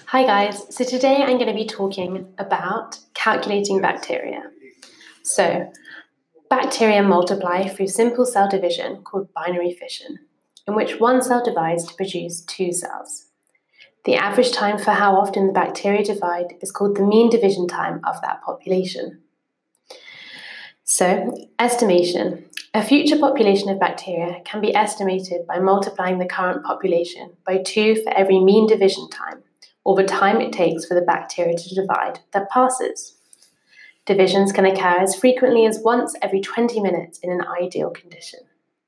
Hi guys, so today I'm going to be talking about calculating bacteria. So, bacteria multiply through simple cell division called binary fission, in which one cell divides to produce two cells. The average time for how often the bacteria divide is called the mean division time of that population. So, estimation. A future population of bacteria can be estimated by multiplying the current population by 2 for every mean division time, or the time it takes for the bacteria to divide that passes. Divisions can occur as frequently as once every 20 minutes in an ideal condition.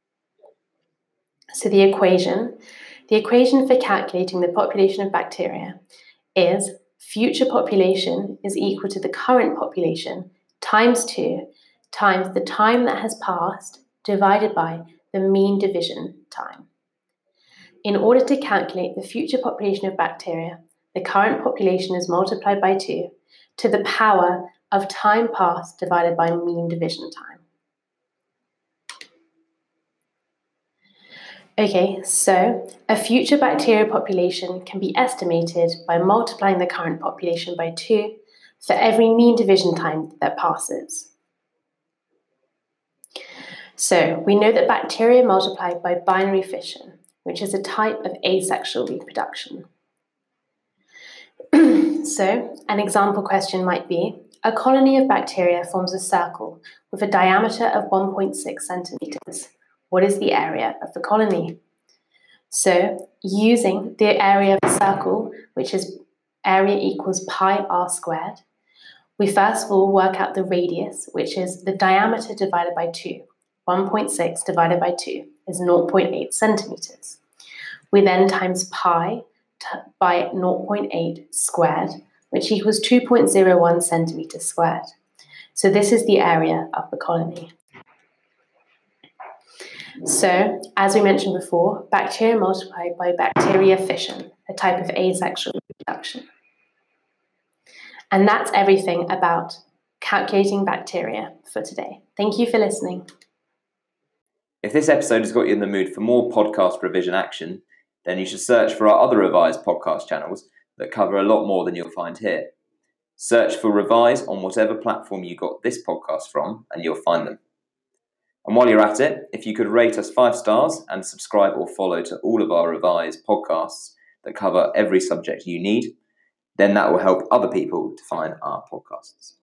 So the equation for calculating the population of bacteria is future population is equal to the current population times 2 times the time that has passed divided by the mean division time. In order to calculate the future population of bacteria, the current population is multiplied by 2 to the power of time passed divided by mean division time. Okay, so a future bacterial population can be estimated by multiplying the current population by 2 for every mean division time that passes. So we know that bacteria multiply by binary fission, which is a type of asexual reproduction. So, an example question might be, a colony of bacteria forms a circle with a diameter of 1.6 centimeters. What is the area of the colony? So, using the area of the circle, which is area equals pi r squared, we first of all work out the radius, which is the diameter divided by 2. 1.6 divided by 2 is 0.8 centimeters. We then times pi by 0.8 squared, which equals 2.01 centimeters squared. So this is the area of the colony. So, as we mentioned before, bacteria multiply by bacteria fission, a type of asexual reproduction. And that's everything about calculating bacteria for today. Thank you for listening. If this episode has got you in the mood for more podcast revision action, then you should search for our other Revise podcast channels that cover a lot more than you'll find here. Search for Revise on whatever platform you got this podcast from, and you'll find them. And while you're at it, if you could rate us 5 stars and subscribe or follow to all of our Revise podcasts that cover every subject you need, then that will help other people to find our podcasts.